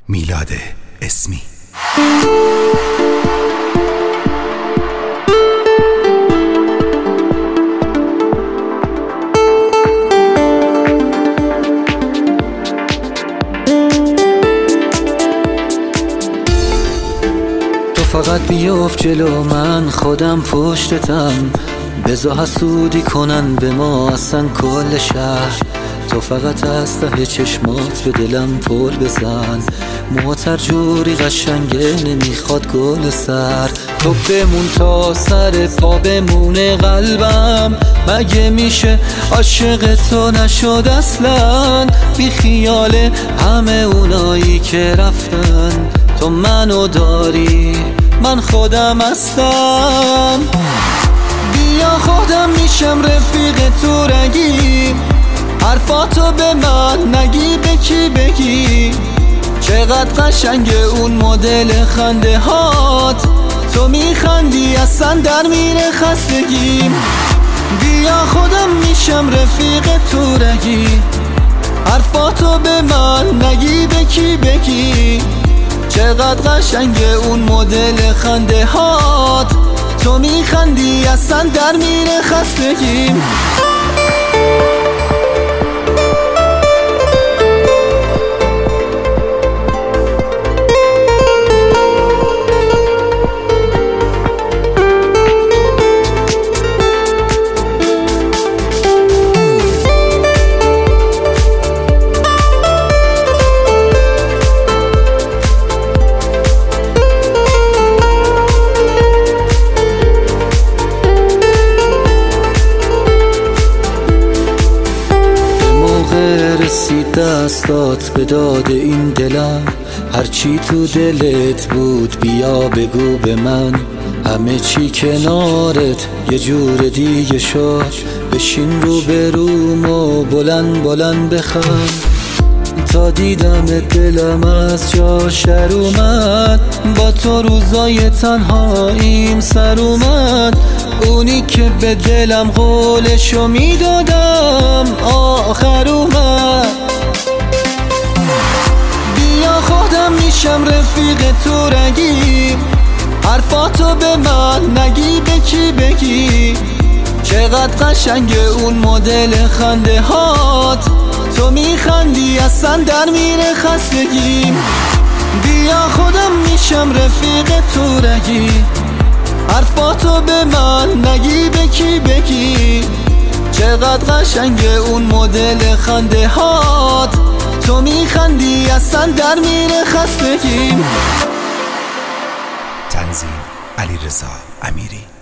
میلاد اسمی. تو فقط بیفت جلو من، خودم پشتتم، بذار حسودی کنن به ما اصلا کل شهر. تو فقط از ته چشمات به دلم پل بزن، موتر جوری قشنگه نمیخواد گل سر. تو بمون تا سر پا بمونه قلبم، مگه میشه عاشق تو نشد اصلا؟ بی خیال همه اونایی که رفتن، تو منو داری من خودم هستم. بیا خودم میشم رفیق تو رگی، حرفاتو به من نگی به کی بگی. چقدر قشنگه اون مدل خنده هات، تو میخندی اصلا در میره خستگیم. بیا خودم میشم رفیق تو رگی، حرفاتو به من نگی به کی بگی. چقدر قشنگه اون مدل خنده هات، تو میخندی اصلا در میره خستگیم. رسید دستات به داد این دلم، هرچی تو دلت بود بیا بگو به من. همه چی کنارت یه جور دیگه شد، بشین رو به روم و بلند بلند بخند. تا دیدم دلم از جاش در اومد، با تو روزای تنهاییم سر اومد. اونی که به دلم قولشو میدادم آخر اومد. بیا خودم میشم رفیق تو رگی، حرفاتو به من نگی به کی بگی. چقدر قشنگه اون مدل خنده هات، تو میخندی اصلا در میره خستگیم. بیا خودم میشم رفیق تو رگی، حرفاتو به من نگی به کی بگی. چقدر قشنگه اون مدل خنده هات، تو میخندی اصلا در میره خستگیم. تنظیم علیرضا امیری.